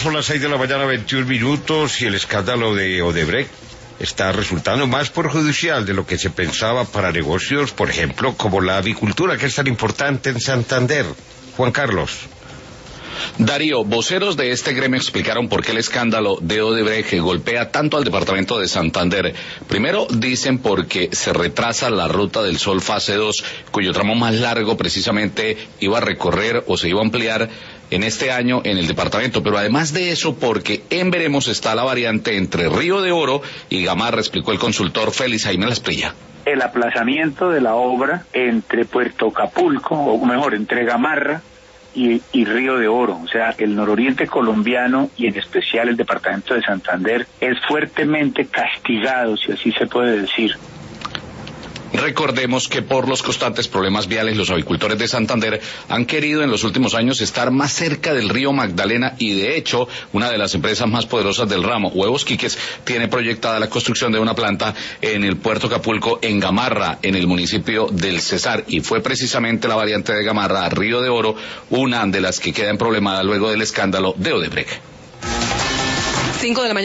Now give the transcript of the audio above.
Son las 6 de la mañana, 21 minutos, y el escándalo de Odebrecht está resultando más perjudicial de lo que se pensaba para negocios, por ejemplo, como la avicultura, que es tan importante en Santander. Juan Carlos. Darío, voceros de este gremio explicaron por qué el escándalo de Odebrecht golpea tanto al departamento de Santander. Primero dicen porque se retrasa la Ruta del Sol fase 2, cuyo tramo más largo precisamente iba a recorrer o se iba a ampliar en este año en el departamento, pero además de eso porque en veremos está la variante entre Río de Oro y Gamarra, explicó el consultor Félix Jaime Lasprilla. El aplazamiento de la obra entre Puerto Capulco, o mejor, entre Gamarra y Río de Oro, o sea, el nororiente colombiano y en especial el departamento de Santander es fuertemente castigado, si así se puede decir. Recordemos que por los constantes problemas viales los avicultores de Santander han querido en los últimos años estar más cerca del río Magdalena y de hecho una de las empresas más poderosas del ramo, Huevos Quiques, tiene proyectada la construcción de una planta en el puerto Capulco en Gamarra, en el municipio del Cesar, y fue precisamente la variante de Gamarra, Río de Oro, una de las que queda en problemada luego del escándalo de Odebrecht. 5 de la mañana.